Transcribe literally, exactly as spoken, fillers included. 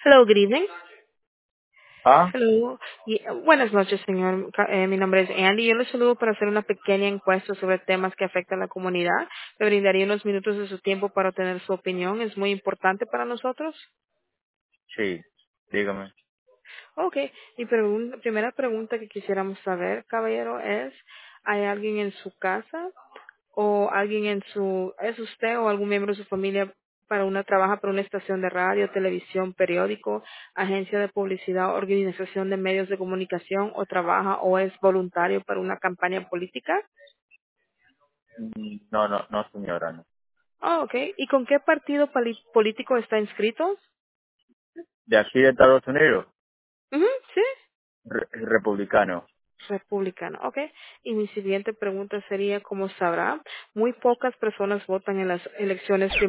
Hello, good evening. Ah, Hello. Y, eh, buenas noches, señor. Ca- eh, mi nombre es Andy. Yo le saludo para hacer una pequeña encuesta sobre temas que afectan a la comunidad. Le brindaría unos minutos de su tiempo para obtener su opinión. Es muy importante para nosotros. sí, dígame. Ok. Mi pregun- primera pregunta que quisiéramos saber, caballero, es, ¿hay alguien en su casa o alguien en su, es usted o algún miembro de su familia para una, trabaja para una estación de radio, televisión, periódico, agencia de publicidad, organización de medios de comunicación o trabaja o es voluntario para una campaña política? Mm, No, no, no, señora, no. Ah, ok. ¿Y con qué partido pali- político está inscrito? De aquí de Estados Unidos, Ujú, sí. re- republicano. Republicano, ok. Y mi siguiente pregunta sería, como sabrá, muy pocas personas votan en las elecciones